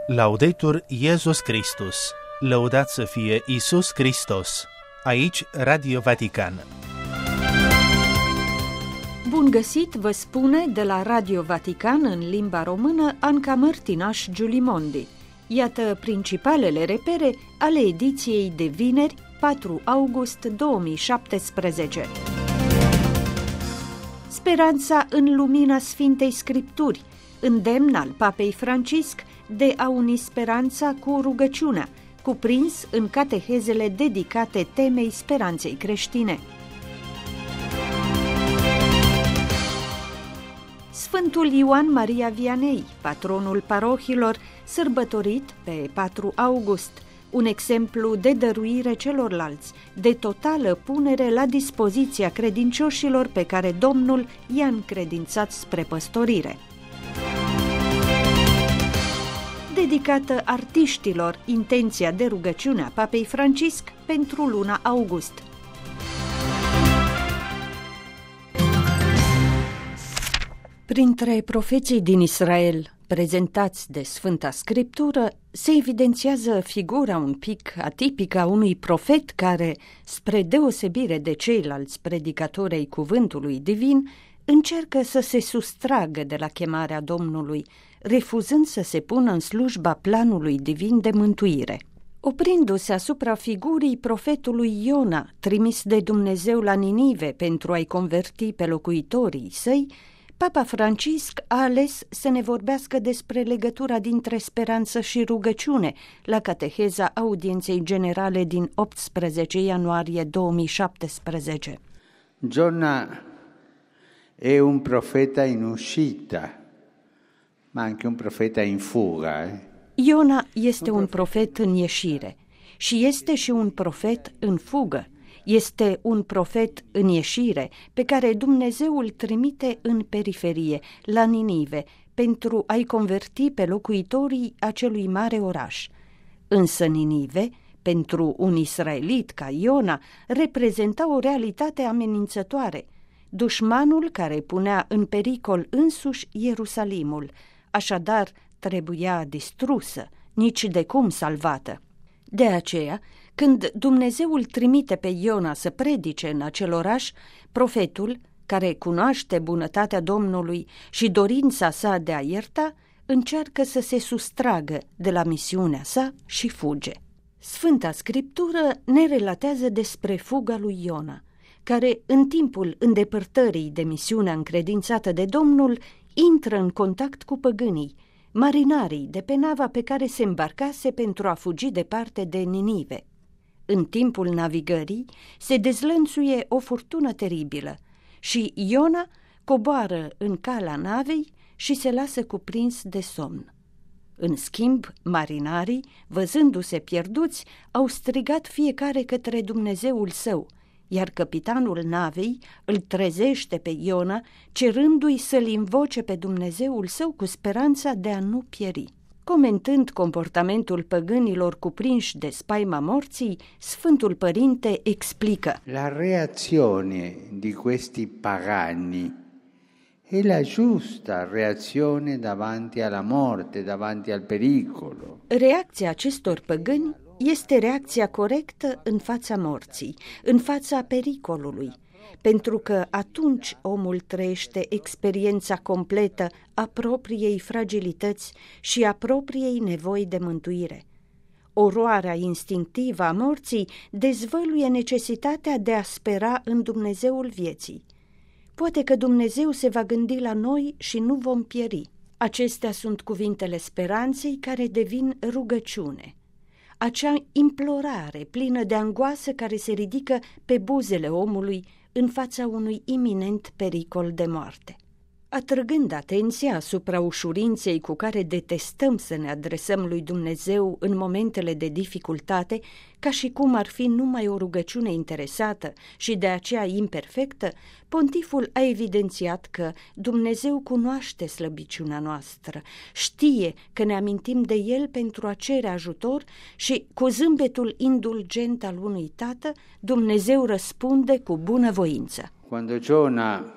Laudetur Iesus Christus, lăudat să fie Iisus Hristos. Aici Radio Vatican. Bun găsit, vă spune de la Radio Vatican în limba română Anca Mărtinaș Giulimondi. Iată principalele repere ale ediției de vineri, 4 august 2017. Speranța în lumina Sfintei Scripturi, îndemn al Papei Francisc de a uni speranța cu rugăciunea, cuprins în catehezele dedicate temei speranței creștine. Sfântul Ioan Maria Vianney, patronul parohilor, sărbătorit pe 4 august, un exemplu de dăruire celorlalți, de totală punere la dispoziția credincioșilor pe care Domnul i-a încredințat spre păstorire. Dedicată artiștilor, intenția de rugăciune a Papei Francisc pentru luna august. Printre profeții din Israel prezentați de Sfânta Scriptură se evidențiază figura un pic atipică a unui profet care, spre deosebire de ceilalți predicatori ai cuvântului divin, încearcă să se sustragă de la chemarea Domnului, refuzând să se pună în slujba planului divin de mântuire. Oprindu-se asupra figurii profetului Iona, trimis de Dumnezeu la Ninive pentru a-i converti pe locuitorii săi, Papa Francisc a ales să ne vorbească despre legătura dintre speranță și rugăciune la cateheza audienței generale din 18 ianuarie 2017. Giona è un profeta in uscita, ma anche un profeta in fuga. Iona este un profet în ieșire și este și un profet în fugă. Este un profet în ieșire pe care Dumnezeu îl trimite în periferie, la Ninive, pentru a-i converti pe locuitorii acelui mare oraș. Însă Ninive, pentru un israelit ca Iona, reprezenta o realitate amenințătoare, dușmanul care punea în pericol însuși Ierusalimul, așadar trebuia distrusă, nici de cum salvată. De aceea, când Dumnezeu îl trimite pe Iona să predice în acel oraș, profetul, care cunoaște bunătatea Domnului și dorința sa de a ierta, încearcă să se sustragă de la misiunea sa și fuge. Sfânta Scriptură ne relatează despre fuga lui Iona, care, în timpul îndepărtării de misiunea încredințată de Domnul, intră în contact cu păgânii, marinarii de pe nava pe care se îmbarcase pentru a fugi departe de Ninive. În timpul navigării se dezlănțuie o furtună teribilă și Iona coboară în cala navei și se lasă cuprins de somn. În schimb, marinarii, văzându-se pierduți, au strigat fiecare către Dumnezeul său, iar căpitanul navei îl trezește pe Iona, cerându-i să-l invoce pe Dumnezeul său cu speranța de a nu pieri. Comentând comportamentul păgânilor cuprinși de spaima morții, Sfântul Părinte explică: La reazione di questi pagani è la giusta reazione davanti alla morte, davanti al pericolo. Reacția acestor păgâni este reacția corectă în fața morții, în fața pericolului, pentru că atunci omul trăiește experiența completă a propriei fragilități și a propriei nevoi de mântuire. Oroarea instinctivă a morții dezvăluie necesitatea de a spera în Dumnezeul vieții. Poate că Dumnezeu se va gândi la noi și nu vom pieri. Acestea sunt cuvintele speranței care devin rugăciune. Acea implorare plină de angoasă care se ridică pe buzele omului în fața unui iminent pericol de moarte. Atrăgând atenția asupra ușurinței cu care detestăm să ne adresăm lui Dumnezeu în momentele de dificultate, ca și cum ar fi numai o rugăciune interesată și de aceea imperfectă, pontiful a evidențiat că Dumnezeu cunoaște slăbiciunea noastră, știe că ne amintim de El pentru a cere ajutor și, cu zâmbetul indulgent al unui tată, Dumnezeu răspunde cu bunăvoință. Quando Giona,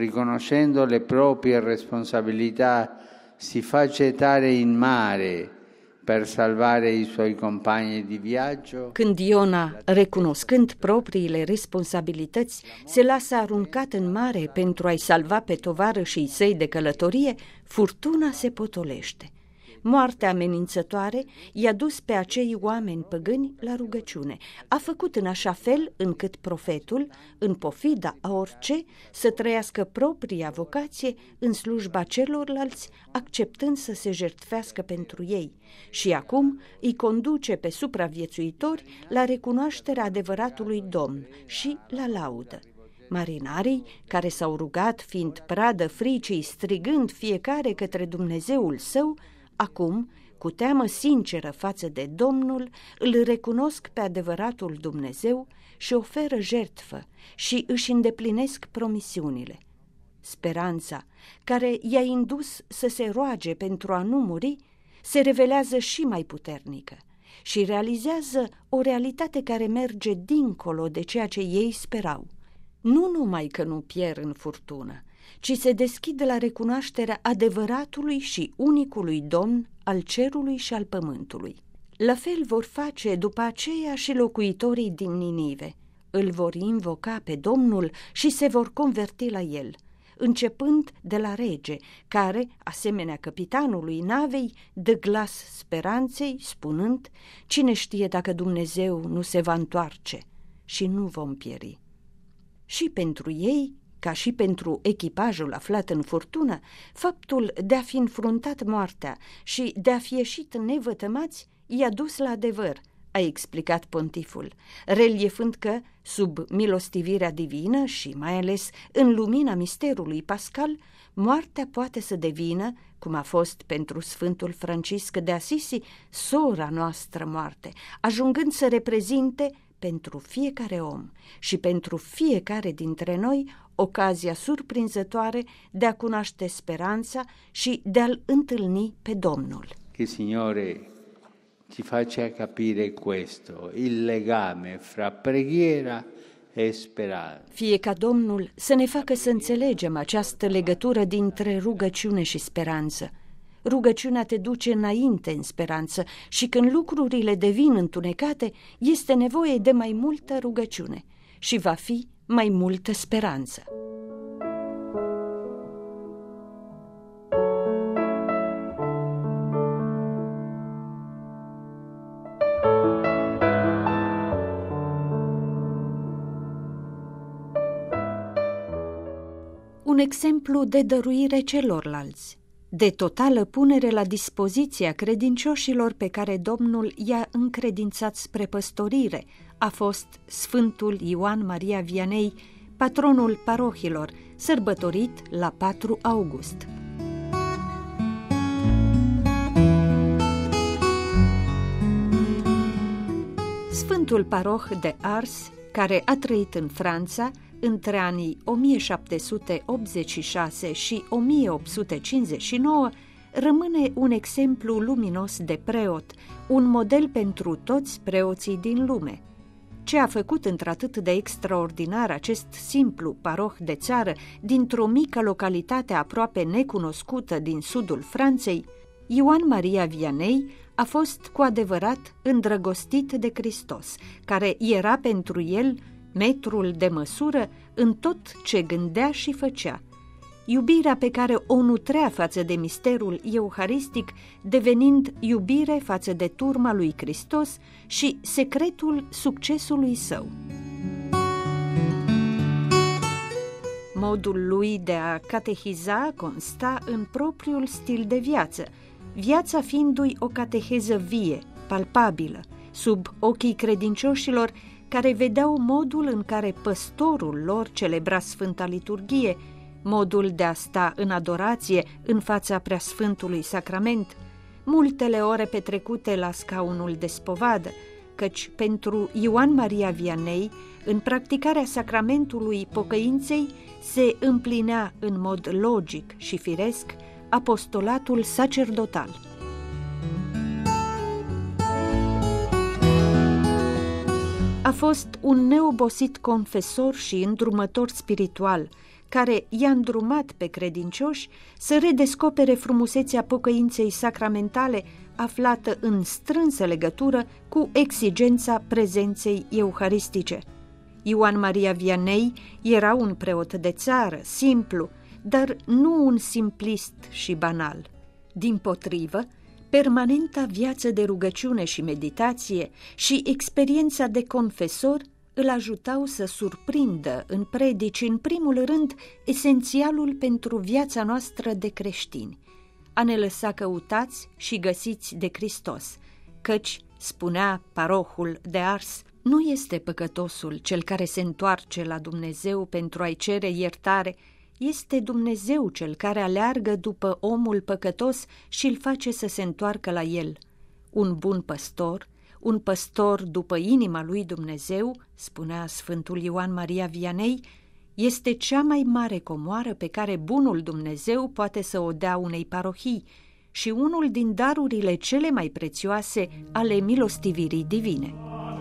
riconoscendo le proprie responsabilità, si fa gettare in mare per salvare i suoi compagni di viaggio. Când Iona, recunoscând propriile responsabilități, se lasă aruncat în mare pentru a-i salva pe tovarășii săi de călătorie, furtuna se potolește. Moartea amenințătoare i-a dus pe acei oameni păgâni la rugăciune. A făcut în așa fel încât profetul, în pofida a orice, să trăiască propria vocație în slujba celorlalți, acceptând să se jertfească pentru ei. Și acum îi conduce pe supraviețuitori la recunoașterea adevăratului Domn și la laudă. Marinarii, care s-au rugat fiind pradă fricii, strigând fiecare către Dumnezeul său, acum, cu teamă sinceră față de Domnul, îl recunosc pe adevăratul Dumnezeu și oferă jertfă și își îndeplinesc promisiunile. Speranța, care i-a indus să se roage pentru a nu muri, se revelează și mai puternică și realizează o realitate care merge dincolo de ceea ce ei sperau. Nu numai că nu pierd în furtună, ci se deschid la recunoașterea adevăratului și unicului Domn al cerului și al pământului. La fel vor face după aceea și locuitorii din Ninive. Îl vor invoca pe Domnul și se vor converti la el, începând de la rege, care, asemenea capitanului navei, dă glas speranței, spunând: cine știe dacă Dumnezeu nu se va întoarce și nu vom pieri. Și pentru ei, ca și pentru echipajul aflat în furtună, faptul de a fi înfruntat moartea și de a fi ieșit nevătămați i-a dus la adevăr, a explicat pontiful, reliefând că, sub milostivirea divină și mai ales în lumina misterului pascal, moartea poate să devină, cum a fost pentru Sfântul Francisc de Asisi, sora noastră moarte, ajungând să reprezinte pentru fiecare om și pentru fiecare dintre noi ocazia surprinzătoare de a cunoaște speranța și de a-L întâlni pe Domnul. Che Signore ci faccia capire questo, il legame fra preghiera e speranza. Fie ca Domnul să ne facă să înțelegem această legătură dintre rugăciune și speranță. Rugăciunea te duce înainte în speranță și când lucrurile devin întunecate, este nevoie de mai multă rugăciune și va fi mai multă speranță. Un exemplu de dăruire celorlalți, de totală punere la dispoziția credincioșilor pe care Domnul i-a încredințat spre păstorire, a fost Sfântul Ioan Maria Vianney, patronul parohilor, sărbătorit la 4 august. Sfântul paroh de Ars, care a trăit în Franța între anii 1786 și 1859, rămâne un exemplu luminos de preot, un model pentru toți preoții din lume. Ce a făcut într-atât de extraordinar acest simplu paroh de țară dintr-o mică localitate aproape necunoscută din sudul Franței, Ioan Maria Vianney a fost cu adevărat îndrăgostit de Hristos, care era pentru el metrul de măsură în tot ce gândea și făcea. Iubirea pe care o nutrea față de misterul euharistic, devenind iubire față de turma lui Hristos și secretul succesului său. Modul lui de a catehiza consta în propriul stil de viață, viața fiindu-i o cateheză vie, palpabilă, sub ochii credincioșilor care vedeau modul în care păstorul lor celebra Sfânta Liturghie, modul de a sta în adorație în fața Preasfântului Sacrament, multele ore petrecute la scaunul de spovadă, căci pentru Ioan Maria Vianney, în practicarea sacramentului pocăinței, se împlinea în mod logic și firesc apostolatul sacerdotal. A fost un neobosit confesor și îndrumător spiritual, care i-a îndrumat pe credincioși să redescopere frumusețea pocăinței sacramentale aflată în strânsă legătură cu exigența prezenței euharistice. Ioan Maria Vianney era un preot de țară, simplu, dar nu un simplist și banal. Dimpotrivă, permanenta viață de rugăciune și meditație și experiența de confesor îl ajutau să surprindă în predici, în primul rând, esențialul pentru viața noastră de creștini: a ne lăsa căutați și găsiți de Hristos, căci, spunea parohul de Ars, nu este păcătosul cel care se întoarce la Dumnezeu pentru a-i cere iertare, este Dumnezeu cel care aleargă după omul păcătos și îl face să se întoarcă la el. Un bun păstor, un păstor după inima lui Dumnezeu, spunea Sfântul Ioan Maria Vianney, este cea mai mare comoară pe care bunul Dumnezeu poate să o dea unei parohii și unul din darurile cele mai prețioase ale milostivirii divine.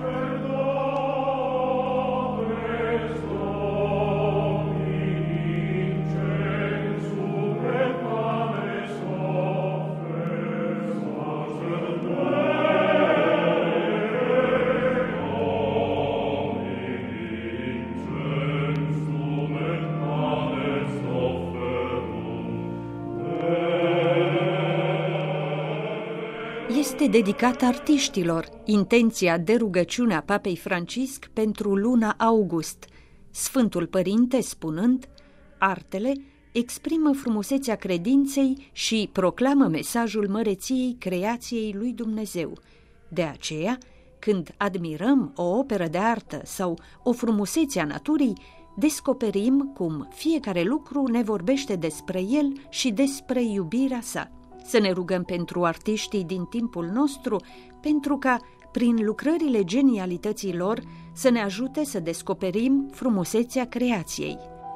Este dedicată artiștilor, intenția de rugăciune a Papei Francisc pentru luna august, Sfântul Părinte spunând: artele exprimă frumusețea credinței și proclamă mesajul măreției creației lui Dumnezeu. De aceea, când admirăm o operă de artă sau o frumusețe a naturii, descoperim cum fiecare lucru ne vorbește despre el și despre iubirea sa. Să ne rugăm pentru artiștii din timpul nostru, pentru ca, prin lucrările genialității lor, să ne ajute să descoperim frumusețea creației.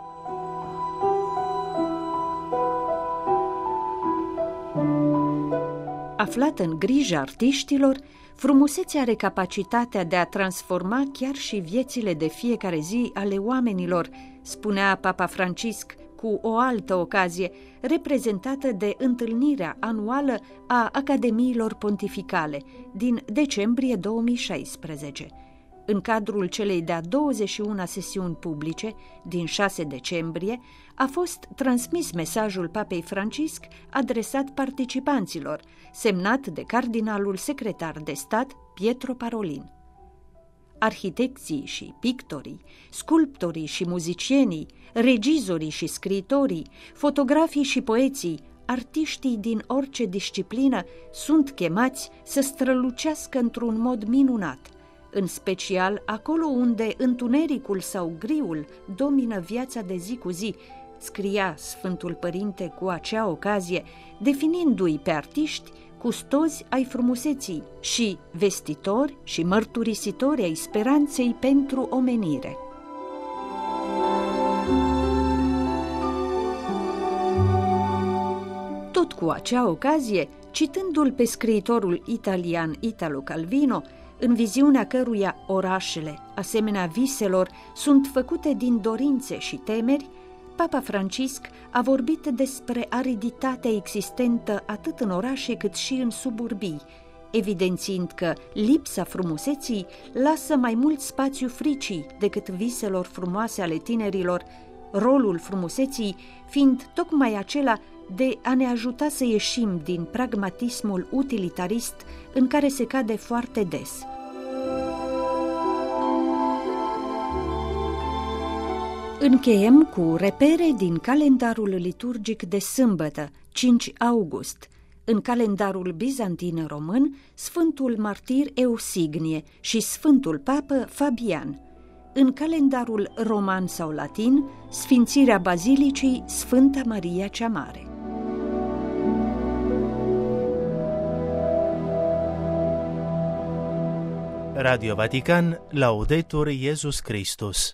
Aflată în grija artiștilor, frumusețea are capacitatea de a transforma chiar și viețile de fiecare zi ale oamenilor, spunea Papa Francisc cu o altă ocazie, reprezentată de întâlnirea anuală a Academiilor Pontificale din decembrie 2016. În cadrul celei de-a 21-a sesiuni publice din 6 decembrie a fost transmis mesajul Papei Francisc adresat participanților, semnat de cardinalul secretar de stat Pietro Parolin. Arhitecții și pictorii, sculptorii și muzicienii, regizorii și scriitorii, fotografii și poeții, artiștii din orice disciplină sunt chemați să strălucească într-un mod minunat, în special acolo unde întunericul sau griul domină viața de zi cu zi, scria Sfântul Părinte cu acea ocazie, definindu-i pe artiști custozi ai frumuseții și vestitori și mărturisitori ai speranței pentru omenire. Tot cu acea ocazie, citându-l pe scriitorul italian Italo Calvino, în viziunea căruia orașele, asemenea viselor, sunt făcute din dorințe și temeri, Papa Francisc a vorbit despre ariditatea existentă atât în orașe cât și în suburbii, evidențiind că lipsa frumuseții lasă mai mult spațiu fricii decât viselor frumoase ale tinerilor, rolul frumuseții fiind tocmai acela de a ne ajuta să ieșim din pragmatismul utilitarist în care se cade foarte des. Încheiem cu repere din calendarul liturgic de sâmbătă, 5 august, în calendarul bizantin român, Sfântul Martir Eusignie și Sfântul Papă Fabian, în calendarul roman sau latin, Sfințirea Bazilicii Sfânta Maria cea Mare. Radio Vatican, Laudetur Iesus Christus.